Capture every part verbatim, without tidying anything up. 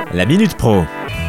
La Minute Pro.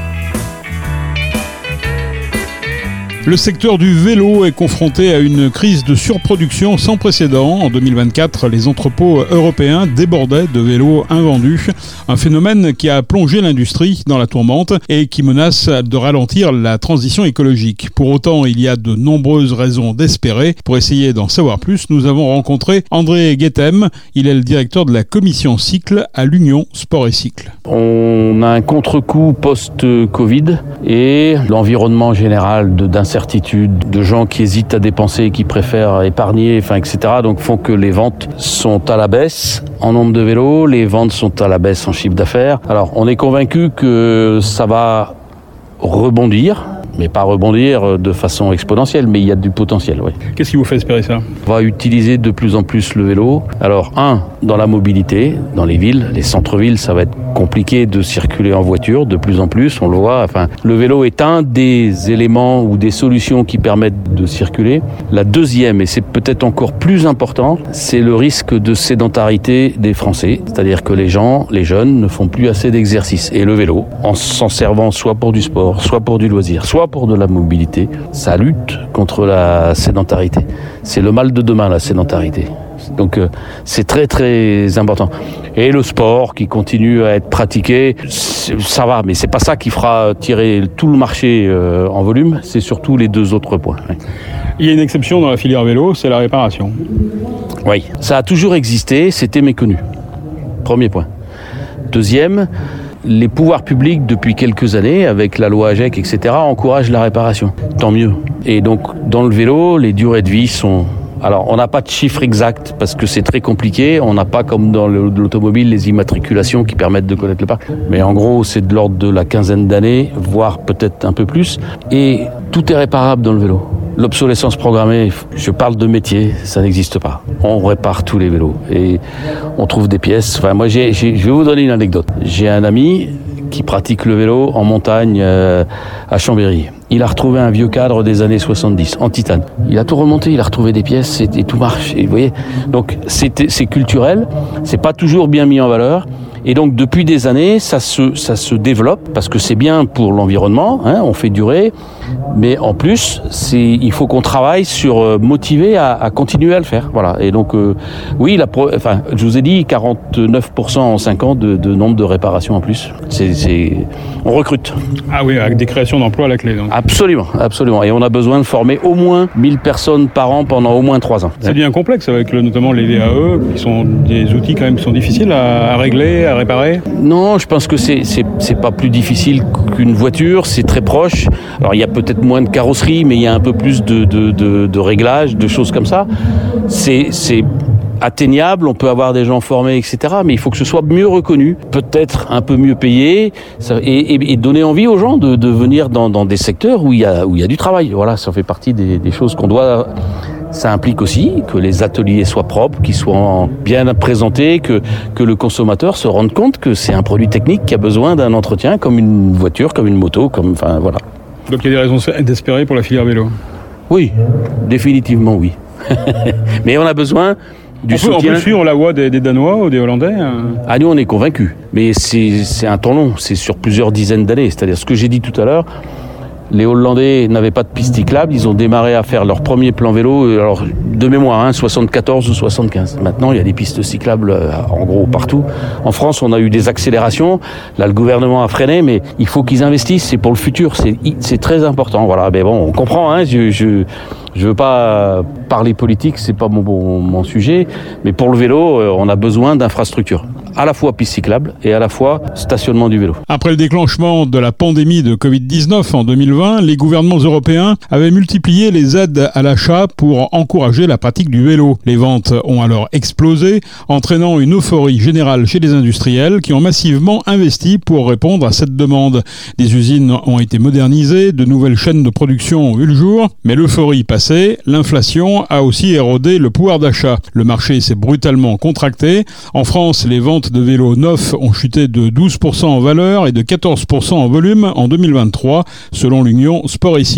Le secteur du vélo est confronté à une crise de surproduction sans précédent. En deux mille vingt-quatre, les entrepôts européens débordaient de vélos invendus. Un phénomène qui a plongé l'industrie dans la tourmente et qui menace de ralentir la transition écologique. Pour autant, il y a de nombreuses raisons d'espérer. Pour essayer d'en savoir plus, nous avons rencontré André Guettem. Il est le directeur de la commission cycle à l'Union Sport et Cycle. On a un contre-coup post-Covid et l'environnement général de, d'incertitude, de gens qui hésitent à dépenser, qui préfèrent épargner, enfin, et cetera. Donc font que les ventes sont à la baisse en nombre de vélos, les ventes sont à la baisse en chiffre d'affaires. Alors on est convaincu que ça va rebondir, mais pas rebondir de façon exponentielle, mais il y a du potentiel, oui. Qu'est-ce qui vous fait espérer ça ? On va utiliser de plus en plus le vélo. Alors, un, dans la mobilité, dans les villes, les centres-villes, ça va être compliqué de circuler en voiture, de plus en plus, on le voit. Enfin, le vélo est un des éléments ou des solutions qui permettent de circuler. La deuxième, et c'est peut-être encore plus important, c'est le risque de sédentarité des Français. C'est-à-dire que les gens, les jeunes, ne font plus assez d'exercice. Et le vélo, en s'en servant soit pour du sport, soit pour du loisir, soit pour de la mobilité, ça lutte contre la sédentarité. C'est le mal de demain, la sédentarité. Donc euh, c'est très très important. Et le sport qui continue à être pratiqué, ça va, mais c'est pas ça qui fera tirer tout le marché euh, en volume, c'est surtout les deux autres points. Oui. Il y a une exception dans la filière vélo, c'est la réparation. Oui, ça a toujours existé, c'était méconnu. Premier point. Deuxième, les pouvoirs publics, depuis quelques années, avec la loi AGEC, et cetera, encouragent la réparation. Tant mieux. Et donc, dans le vélo, les durées de vie sont... Alors, on n'a pas de chiffre exact parce que c'est très compliqué. On n'a pas, comme dans l'automobile, les immatriculations qui permettent de connaître le parc. Mais en gros, c'est de l'ordre de la quinzaine d'années, voire peut-être un peu plus. Et tout est réparable dans le vélo. L'obsolescence programmée, je parle de métier, ça n'existe pas. On répare tous les vélos et on trouve des pièces. Enfin, moi, j'ai, j'ai, je vais vous donner une anecdote. J'ai un ami qui pratique le vélo en montagne euh, à Chambéry. Il a retrouvé un vieux cadre des années soixante-dix en titane. Il a tout remonté, il a retrouvé des pièces et, et tout marche. Et vous voyez, donc c'est, c'est culturel, c'est pas toujours bien mis en valeur. Et donc depuis des années, ça se ça se développe parce que c'est bien pour l'environnement, hein, on fait durer. Mais en plus, c'est il faut qu'on travaille sur euh, motiver à, à continuer à le faire. Voilà. Et donc euh, oui, la pro, enfin je vous ai dit quarante-neuf pour cent en cinq ans de, de nombre de réparations en plus. C'est c'est on recrute. Ah oui, avec des créations d'emplois à la clé. Donc. Absolument, absolument. Et on a besoin de former au moins mille personnes par an pendant au moins trois ans. C'est bien complexe avec le, notamment les V A E, qui sont des outils quand même qui sont difficiles à, à régler, à réparer. Non, je pense que c'est c'est c'est pas plus difficile qu'une voiture. C'est très proche. Alors il y a peut-être moins de carrosserie, mais il y a un peu plus de de de, de réglages, de choses comme ça. C'est c'est atteignable, on peut avoir des gens formés, et cetera. Mais il faut que ce soit mieux reconnu, peut-être un peu mieux payé, ça, et, et, et donner envie aux gens de, de venir dans, dans des secteurs où il y a où il y a du travail. Voilà, ça fait partie des, des choses qu'on doit. Ça implique aussi que les ateliers soient propres, qu'ils soient bien présentés, que que le consommateur se rende compte que c'est un produit technique qui a besoin d'un entretien, comme une voiture, comme une moto, comme enfin voilà. Donc il y a des raisons d'espérer pour la filière vélo. Oui, définitivement oui. Mais on a besoin. Du on, peut, on peut suivre la voie des, des Danois ou des Hollandais hein. Ah, nous, on est convaincus. Mais c'est, c'est un temps long, c'est sur plusieurs dizaines d'années. C'est-à-dire, ce que j'ai dit tout à l'heure, les Hollandais n'avaient pas de piste cyclable. Ils ont démarré à faire leur premier plan vélo, alors de mémoire, hein, soixante-quatorze ou soixante-quinze. Maintenant, il y a des pistes cyclables, en gros, partout. En France, on a eu des accélérations. Là, le gouvernement a freiné, mais il faut qu'ils investissent. C'est pour le futur. C'est, c'est très important. Voilà. Mais bon, on comprend, hein. Je, je, Je veux pas parler politique, c'est pas mon, mon, mon sujet, mais pour le vélo, on a besoin d'infrastructures, à la fois piste cyclable et à la fois stationnement du vélo. Après le déclenchement de la pandémie de covid dix-neuf en deux mille vingt, les gouvernements européens avaient multiplié les aides à l'achat pour encourager la pratique du vélo. Les ventes ont alors explosé, entraînant une euphorie générale chez les industriels qui ont massivement investi pour répondre à cette demande. Des usines ont été modernisées, de nouvelles chaînes de production ont vu le jour, mais l'euphorie passée, l'inflation a aussi érodé le pouvoir d'achat. Le marché s'est brutalement contracté. En France, les ventes de vélos neufs ont chuté de douze pour cent en valeur et de quatorze pour cent en volume en deux mille vingt-trois, selon l'Union Sport et Cycle.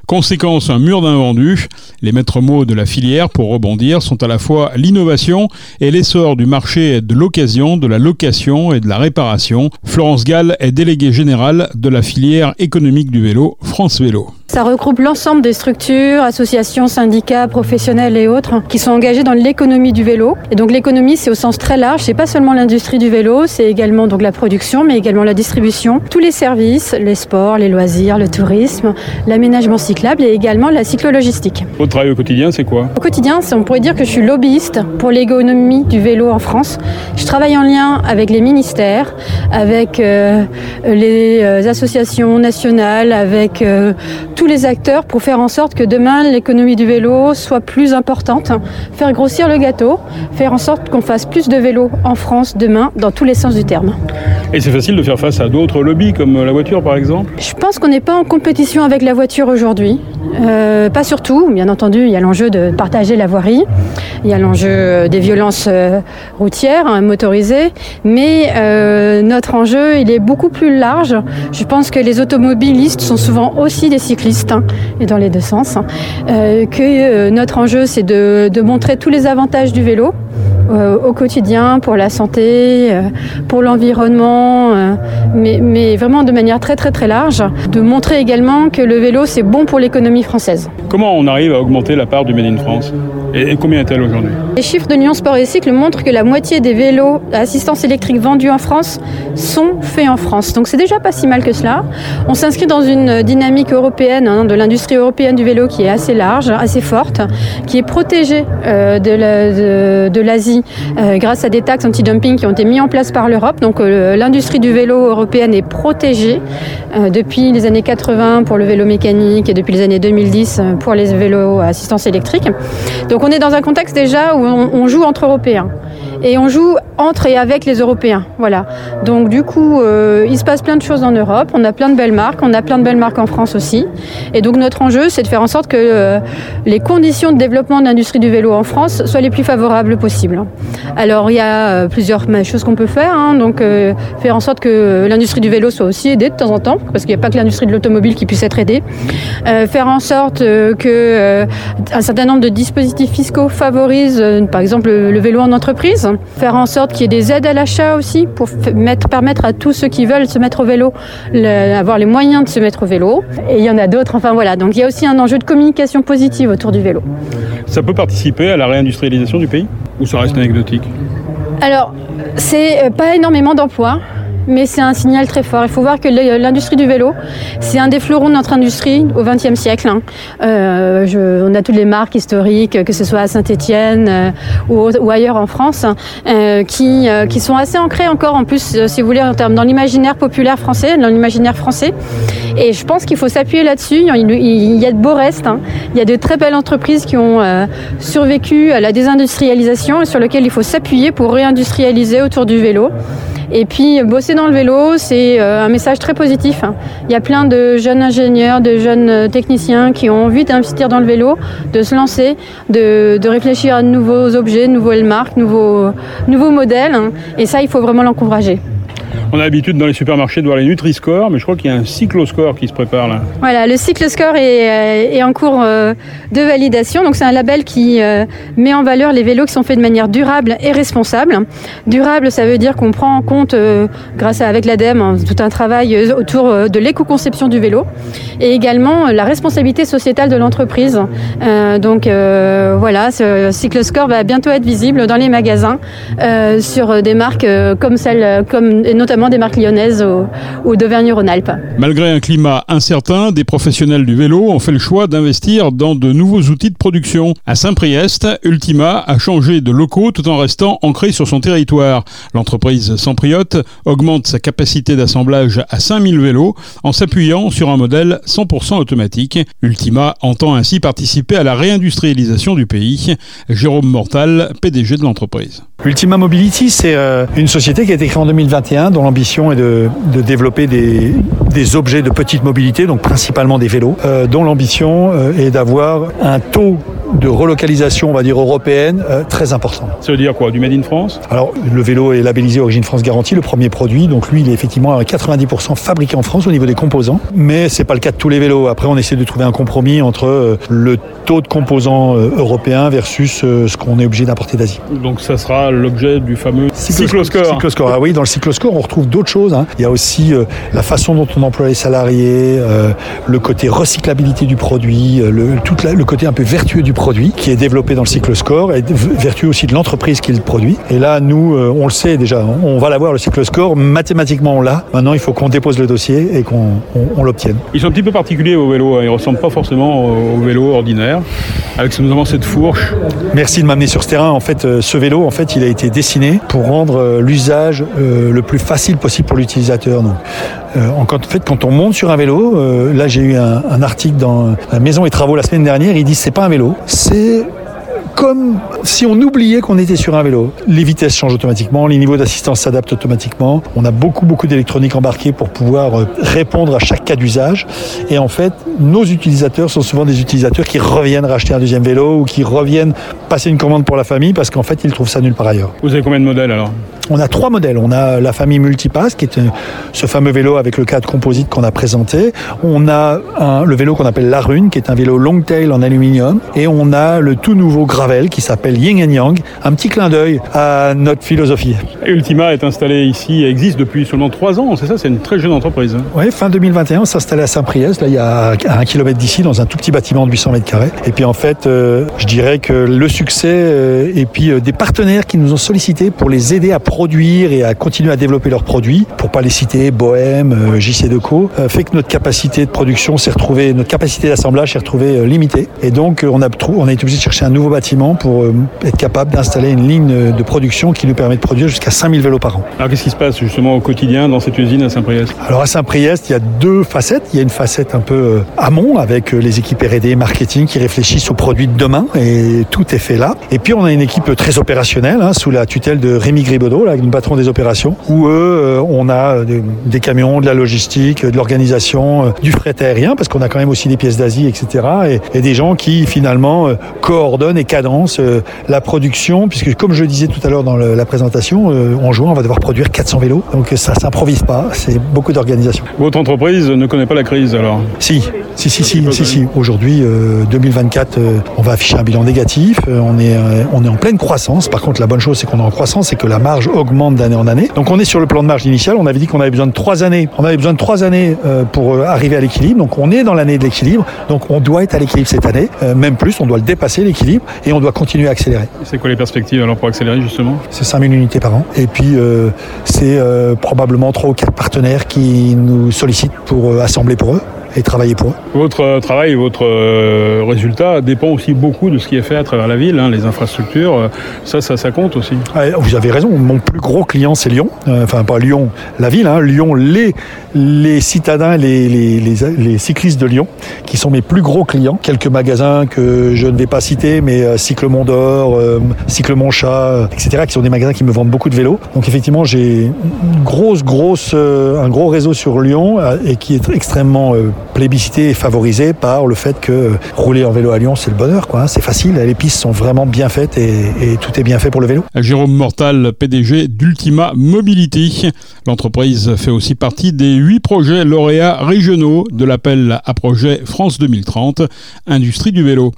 Conséquence, un mur d'invendus. Les maîtres mots de la filière, pour rebondir, sont à la fois l'innovation et l'essor du marché de l'occasion, de la location et de la réparation. Florence Gall est déléguée générale de la filière économique du vélo, France Vélo. Ça regroupe l'ensemble des structures, associations, syndicats, professionnels et autres qui sont engagés dans l'économie du vélo. Et donc l'économie, c'est au sens très large, c'est pas seulement l'industrie du vélo, c'est également donc la production, mais également la distribution, tous les services, les sports, les loisirs, le tourisme, l'aménagement cyclable et également la cyclologistique. Votre travail au quotidien, c'est quoi ? Au quotidien, on pourrait dire que je suis lobbyiste pour l'économie du vélo en France. Je travaille en lien avec les ministères, avec euh, les euh, associations nationales, avec euh, tous les acteurs pour faire en sorte que demain l'économie du vélo soit plus importante, faire grossir le gâteau, faire en sorte qu'on fasse plus de vélos en France demain dans tous les sens du terme. Et c'est facile de faire face à d'autres lobbies comme la voiture par exemple ? Je pense qu'on n'est pas en compétition avec la voiture aujourd'hui. Euh, pas surtout, bien entendu, il y a l'enjeu de partager la voirie, il y a l'enjeu des violences euh, routières, hein, motorisées, mais euh, notre enjeu, il est beaucoup plus large. Je pense que les automobilistes sont souvent aussi des cyclistes, hein, et dans les deux sens, hein, euh, que euh, notre enjeu, c'est de, de montrer tous les avantages du vélo, Euh, au quotidien, pour la santé, euh, pour l'environnement, euh, mais, mais vraiment de manière très très très large. De montrer également que le vélo c'est bon pour l'économie française. Comment on arrive à augmenter la part du Made in France ? Et, et combien est-elle aujourd'hui ? Les chiffres de l'Union Sport et Cycle montrent que la moitié des vélos à assistance électrique vendus en France sont faits en France. Donc c'est déjà pas si mal que cela. On s'inscrit dans une dynamique européenne, hein, de l'industrie européenne du vélo qui est assez large, assez forte, qui est protégée euh, de, la, de, de l'Asie euh, grâce à des taxes anti-dumping qui ont été mises en place par l'Europe. Donc euh, l'industrie du vélo européenne est protégée euh, depuis les années quatre-vingts pour le vélo mécanique et depuis les années deux mille dix pour les vélos à assistance électrique. Donc on est dans un contexte déjà où on, on joue entre Européens. Et on joue entre et avec les Européens. Voilà. Donc du coup, euh, il se passe plein de choses en Europe. On a plein de belles marques. On a plein de belles marques en France aussi. Et donc notre enjeu, c'est de faire en sorte que euh, les conditions de développement de l'industrie du vélo en France soient les plus favorables possibles. Alors il y a euh, plusieurs choses qu'on peut faire. Hein. Donc euh, faire en sorte que l'industrie du vélo soit aussi aidée de temps en temps, parce qu'il n'y a pas que l'industrie de l'automobile qui puisse être aidée. Euh, faire en sorte euh, que euh, un certain nombre de dispositifs fiscaux favorisent, euh, par exemple, le, le vélo en entreprise. Faire en sorte qu'il y ait des aides à l'achat aussi pour mettre, permettre à tous ceux qui veulent se mettre au vélo, le, avoir les moyens de se mettre au vélo. Et il y en a d'autres. Enfin voilà. Donc il y a aussi un enjeu de communication positive autour du vélo. Ça peut participer à la réindustrialisation du pays ? Ou ça reste anecdotique ? Alors, c'est pas énormément d'emplois, mais c'est un signal très fort. Il faut voir que l'industrie du vélo, c'est un des fleurons de notre industrie au vingtième siècle. Hein. Euh, je, on a toutes les marques historiques, que ce soit à Saint-Étienne euh, ou, ou ailleurs en France, euh, qui, euh, qui sont assez ancrées encore, en plus, euh, si vous voulez, en termes dans l'imaginaire populaire français, dans l'imaginaire français. Et je pense qu'il faut s'appuyer là-dessus. Il, il y a de beaux restes. Hein. Il y a de très belles entreprises qui ont euh, survécu à la désindustrialisation et sur lesquelles il faut s'appuyer pour réindustrialiser autour du vélo. Et puis, bosser dans le vélo, c'est un message très positif. Il y a plein de jeunes ingénieurs, de jeunes techniciens qui ont envie d'investir dans le vélo, de se lancer, de, de réfléchir à de nouveaux objets, de nouvelles marques, de nouveaux, nouveaux modèles. Et ça, il faut vraiment l'encourager. On a l'habitude dans les supermarchés de voir les Nutri-Score, mais je crois qu'il y a un cycloscore qui se prépare là. Voilà, le cycloscore est, est en cours de validation. Donc c'est un label qui met en valeur les vélos qui sont faits de manière durable et responsable. Durable, ça veut dire qu'on prend en compte, grâce à avec l'A D E M, tout un travail autour de l'éco-conception du vélo et également la responsabilité sociétale de l'entreprise. Euh, donc euh, voilà, ce cycloscore va bientôt être visible dans les magasins euh, sur des marques comme celle, comme et notamment des marques lyonnaises ou, ou d'Auvergne-Rhône-Alpes. Malgré un climat incertain, des professionnels du vélo ont fait le choix d'investir dans de nouveaux outils de production. À Saint-Priest, Ultima a changé de locaux tout en restant ancré sur son territoire. L'entreprise Sampriote augmente sa capacité d'assemblage à cinq mille vélos en s'appuyant sur un modèle cent pour cent automatique. Ultima entend ainsi participer à la réindustrialisation du pays. Jérôme Mortal, P D G de l'entreprise. Ultima Mobility, c'est euh, une société qui a été créée en deux mille vingt et un, dont l'ambition est de, de développer des, des objets de petite mobilité, donc principalement des vélos, euh, dont l'ambition euh, est d'avoir un taux de relocalisation, on va dire européenne, euh, très important. Ça veut dire quoi? Du Made in France? Alors, le vélo est labellisé Origine France Garantie, le premier produit. Donc lui, il est effectivement à quatre-vingt-dix pour cent fabriqué en France au niveau des composants. Mais c'est pas le cas de tous les vélos. Après, on essaie de trouver un compromis entre euh, le taux de composants euh, européens versus euh, ce qu'on est obligé d'importer d'Asie. Donc ça sera l'objet du fameux cycloscore. Cycloscore. Ah oui, dans le cycloscore, on retrouve d'autres choses. Hein. Il y a aussi euh, la façon dont on emploie les salariés, euh, le côté recyclabilité du produit, euh, le, tout la, le côté un peu vertueux du produit qui est développé dans le cycloscore et vertueux aussi de l'entreprise qui le produit. Et là, nous, euh, on le sait déjà, on va l'avoir le cycloscore, mathématiquement on l'a. Maintenant, il faut qu'on dépose le dossier et qu'on on, on l'obtienne. Ils sont un petit peu particuliers aux vélos, ils ne ressemblent pas forcément aux vélos ordinaires, avec notamment cette fourche. Merci de m'amener sur ce terrain. En fait, euh, ce vélo, en fait, il a été dessiné pour rendre euh, l'usage euh, le plus facile possible pour l'utilisateur. Donc, euh, en, en fait, quand on monte sur un vélo, euh, là j'ai eu un, un article dans la Maison et Travaux la semaine dernière, ils disent c'est pas un vélo, c'est comme si on oubliait qu'on était sur un vélo. Les vitesses changent automatiquement, les niveaux d'assistance s'adaptent automatiquement. On a beaucoup, beaucoup d'électronique embarquée pour pouvoir répondre à chaque cas d'usage. Et en fait, nos utilisateurs sont souvent des utilisateurs qui reviennent racheter un deuxième vélo ou qui reviennent passer une commande pour la famille parce qu'en fait, ils trouvent ça nulle part ailleurs. Vous avez combien de modèles alors ? On a trois modèles. On a la famille Multipass, qui est ce fameux vélo avec le cadre composite qu'on a présenté. On a un, le vélo qu'on appelle la Rune, qui est un vélo long tail en aluminium. Et on a le tout nouveau Gravel, qui s'appelle Yin and Yang. Un petit clin d'œil à notre philosophie. Ultima est installé ici, existe depuis seulement trois ans, c'est ça? C'est une très jeune entreprise. Oui, fin deux mille vingt et un, on s'est installé à Saint-Priest, là, il y a à un kilomètre d'ici, dans un tout petit bâtiment de huit cents mètres carrés. Et puis en fait, euh, je dirais que le succès euh, et puis euh, des partenaires qui nous ont sollicités pour les aider à produire et à continuer à développer leurs produits, pour pas les citer, Bohème, euh, J C Deco, euh, fait que notre capacité de production s'est retrouvée, notre capacité d'assemblage s'est retrouvée euh, limitée. Et donc, euh, on a, on a été obligé de chercher un nouveau bâtiment pour euh, être capable d'installer une ligne de production qui nous permet de produire jusqu'à cinq mille vélos par an. Alors, qu'est-ce qui se passe justement au quotidien dans cette usine à Saint-Priest? Alors, à Saint-Priest, il y a deux facettes. Il y a une facette un peu euh, amont avec euh, les équipes R et D marketing qui réfléchissent aux produits de demain et tout est fait là. Et puis, on a une équipe très opérationnelle hein, sous la tutelle de Rémi Gribaudot, là, le patron des opérations, où eux, euh, on a des, des camions, de la logistique, de l'organisation, euh, du fret aérien, parce qu'on a quand même aussi des pièces d'Asie, et cetera. Et, et des gens qui, finalement, euh, coordonnent et cadencent euh, la production, puisque, comme je le disais tout à l'heure dans le, la présentation, euh, en juin, on va devoir produire quatre cents vélos. Donc, ça s'improvise pas. C'est beaucoup d'organisation. Votre entreprise ne connaît pas la crise, alors? Si, si, si, si, si, si. Aujourd'hui, euh, deux mille vingt-quatre, euh, on va afficher un bilan négatif. Euh, on est, euh, on est en pleine croissance. Par contre, la bonne chose, c'est qu'on est en croissance, c'est que la marge augmente d'année en année. Donc, on est sur le plan de marge initial. On avait dit qu'on avait besoin de trois années. On avait besoin de trois années euh, pour euh, arriver à l'équilibre. Donc, on est dans l'année de l'équilibre. Donc, on doit être à l'équilibre cette année. Euh, même plus, on doit le dépasser, l'équilibre, et on doit continuer à accélérer. C'est quoi les perspectives alors pour accélérer justement? C'est cinq mille unités par an. Et puis, euh, c'est euh, probablement trois ou quatre partenaires qui nous sollicitent pour euh, assembler pour eux et travailler pour eux. Votre travail, votre euh, résultat dépend aussi beaucoup de ce qui est fait à travers la ville, hein, les infrastructures. Ça, ça, ça compte aussi. Ouais, vous avez raison. Mon plus gros client, c'est Lyon. Euh, enfin, pas Lyon, la ville. Hein. Lyon, les, les citadins, les, les, les, les cyclistes de Lyon, qui sont mes plus gros clients. Quelques magasins que je ne vais pas citer, mais euh, Cycle Mont d'Or, euh, Cycle Mon Chat, euh, et cetera, qui sont des magasins qui me vendent beaucoup de vélos. Donc, effectivement, j'ai une grosse, grosse, euh, un gros réseau sur Lyon euh, et qui est extrêmement euh, plébiscité et favorisé par le fait que rouler en vélo à Lyon, c'est le bonheur, quoi. C'est facile, les pistes sont vraiment bien faites et, et tout est bien fait pour le vélo. Jérôme Mortal, P D G d'Ultima Mobility. L'entreprise fait aussi partie des huit projets lauréats régionaux de l'appel à projet France deux mille trente, Industrie du vélo.